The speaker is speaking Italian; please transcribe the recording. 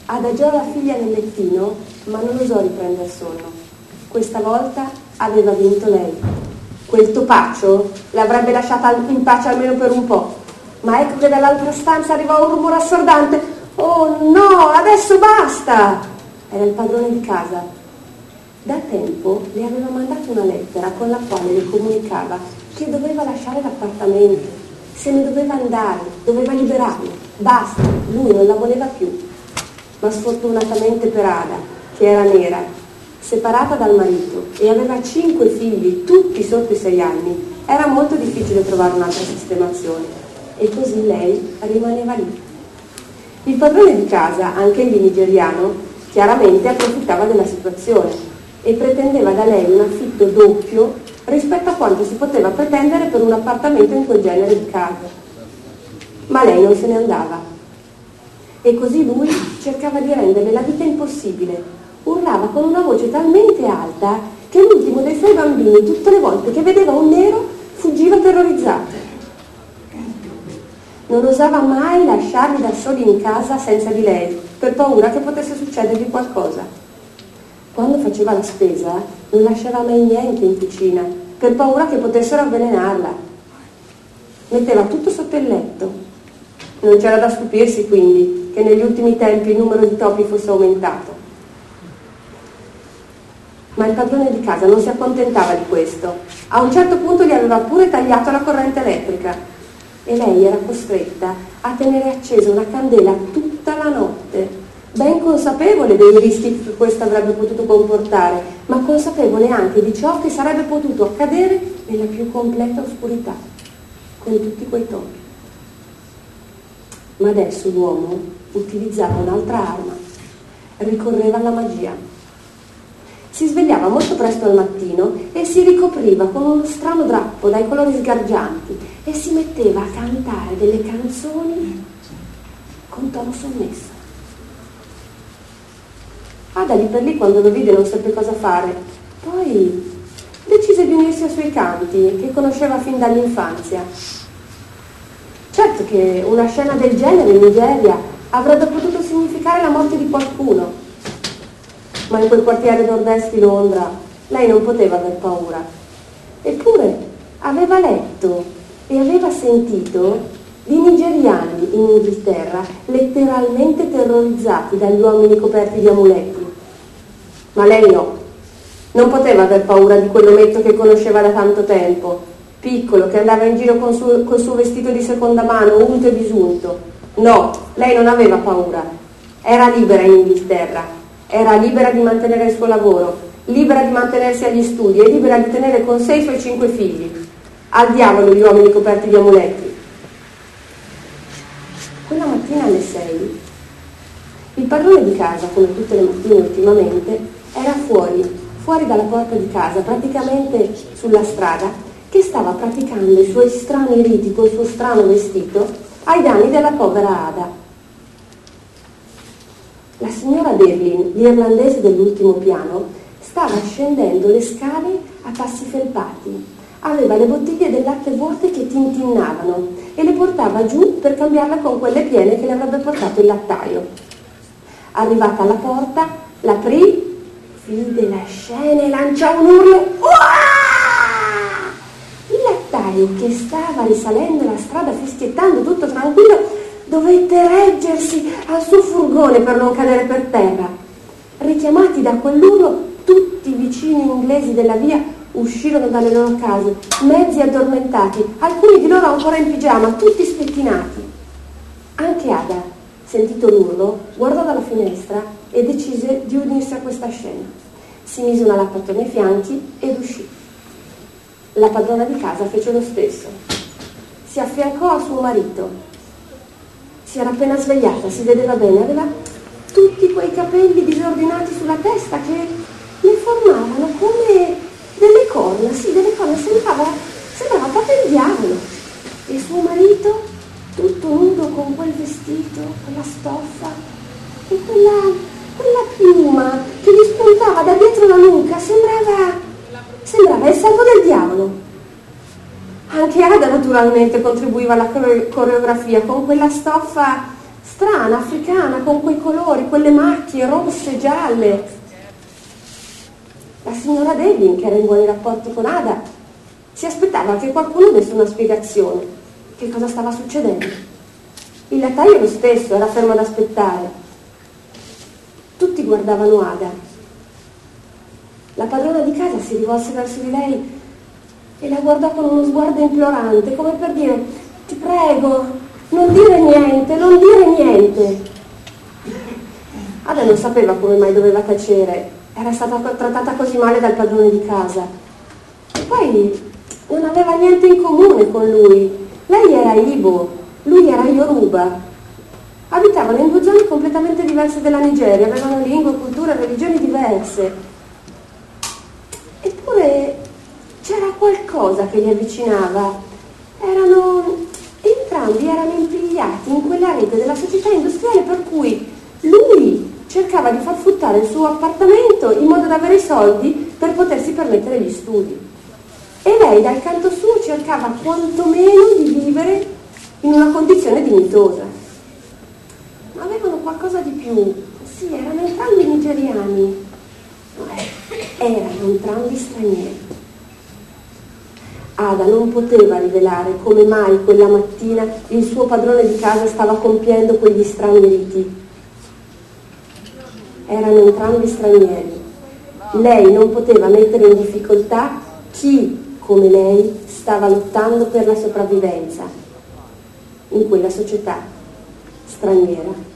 Adagiò la figlia nel lettino, ma non osò riprendere sonno. Questa volta aveva vinto lei. Quel topaccio l'avrebbe lasciata in pace almeno per un po'. Ma ecco che dall'altra stanza arrivò un rumore assordante. «Oh no, adesso basta!» Era il padrone di casa. Da tempo le aveva mandato una lettera con la quale le comunicava che doveva lasciare l'appartamento, se ne doveva andare, doveva liberarlo. Basta, lui non la voleva più. Ma sfortunatamente per Ada, che era nera, separata dal marito e aveva 5 figli, tutti sotto i 6 anni, era molto difficile trovare un'altra sistemazione e così lei rimaneva lì. Il padrone di casa, anche egli nigeriano, chiaramente approfittava della situazione e pretendeva da lei un affitto doppio rispetto a quanto si poteva pretendere per un appartamento in quel genere di casa. Ma lei non se ne andava. E così lui cercava di renderle la vita impossibile. Urlava con una voce talmente alta che l'ultimo dei 6 bambini, tutte le volte che vedeva un nero, fuggiva terrorizzato. Non osava mai lasciarli da soli in casa senza di lei, per paura che potesse succedergli qualcosa. Quando faceva la spesa non lasciava mai niente in cucina, per paura che potessero avvelenarla. Metteva tutto sotto il letto. Non c'era da stupirsi quindi che negli ultimi tempi il numero di topi fosse aumentato. Ma il padrone di casa non si accontentava di questo. A un certo punto gli aveva pure tagliato la corrente elettrica e lei era costretta a tenere accesa una candela tutta la notte, ben consapevole dei rischi che questo avrebbe potuto comportare, ma consapevole anche di ciò che sarebbe potuto accadere nella più completa oscurità, con tutti quei topi. Ma adesso l'uomo utilizzava un'altra arma, ricorreva alla magia. Si svegliava molto presto al mattino e si ricopriva con uno strano drappo dai colori sgargianti e si metteva a cantare delle canzoni con tono sommesso. Ada lì per lì, quando lo vide, non seppe cosa fare. Poi decise di unirsi ai suoi canti, che conosceva fin dall'infanzia. Certo che una scena del genere in Nigeria avrebbe potuto significare la morte di qualcuno, ma in quel quartiere nord-est di Londra lei non poteva aver paura. Eppure aveva letto e aveva sentito di nigeriani in Inghilterra letteralmente terrorizzati dagli uomini coperti di amuleti. Ma lei no, non poteva aver paura di quell'ometto che conosceva da tanto tempo, piccolo, che andava in giro col suo vestito di seconda mano, unto e bisunto. No, lei non aveva paura, era libera in Inghilterra, era libera di mantenere il suo lavoro, libera di mantenersi agli studi e libera di tenere con sé i suoi 5 figli. Al diavolo gli uomini coperti di amuleti. Quella mattina alle 6 il padrone di casa, come tutte le mattine ultimamente, era fuori dalla porta di casa, praticamente sulla strada, che stava praticando i suoi strani riti col suo strano vestito ai danni della povera Ada. La signora Devlin, l'irlandese dell'ultimo piano, stava scendendo le scale a passi felpati. Aveva le bottiglie del latte vuote che tintinnavano e le portava giù per cambiarle con quelle piene che le avrebbe portato il lattaio. Arrivata alla porta, l'aprì, vide la scena e lanciò un urlo. Uah! Il lattaio, che stava risalendo la strada fischiettando tutto tranquillo, dovette reggersi al suo furgone per non cadere per terra. Richiamati da quell'urlo, tutti i vicini inglesi della via uscirono dalle loro case, mezzi addormentati, alcuni di loro ancora in pigiama, tutti spettinati. Anche Ada, sentito l'urlo, guardò dalla finestra e decise di unirsi a questa scena. Si mise una lappa attorno ai fianchi ed uscì. La padrona di casa fece lo stesso. Si affiancò a suo marito. Si era appena svegliata, si vedeva bene, aveva tutti quei capelli disordinati sulla testa che le formavano come delle corna, sì, delle corna, sembrava proprio il diavolo. E suo marito, tutto nudo con quel vestito, quella stoffa e quella piuma che gli spuntava da dietro la nuca, sembrava il servo del diavolo. Anche Ada naturalmente contribuiva alla coreografia con quella stoffa strana, africana, con quei colori, quelle macchie rosse, gialle. La signora Devlin, che era in buoni rapporti con Ada, si aspettava che qualcuno desse una spiegazione. Che cosa stava succedendo? Il lattaio lo stesso, era fermo ad aspettare. Tutti guardavano Ada. La padrona di casa si rivolse verso di lei e la guardò con uno sguardo implorante, come per dire: ti prego, non dire niente, non dire niente. Ada non sapeva come mai doveva tacere, era stata trattata così male dal padrone di casa. E poi non aveva niente in comune con lui. Lei era Ibo, lui era Yoruba. Abitavano in due zone completamente diverse della Nigeria, avevano lingue, culture e religioni diverse. Eppure c'era qualcosa che li avvicinava. Entrambi erano impigliati in quella rete della società industriale per cui lui cercava di far fruttare il suo appartamento in modo da avere i soldi per potersi permettere gli studi. E lei dal canto suo cercava quantomeno di vivere in una condizione dignitosa. Ma avevano qualcosa di più. Sì, erano entrambi nigeriani, ma erano entrambi stranieri. Ada non poteva rivelare come mai quella mattina il suo padrone di casa stava compiendo quegli strani riti. Erano entrambi stranieri. Lei non poteva mettere in difficoltà chi, come lei, stava lottando per la sopravvivenza in quella società straniera.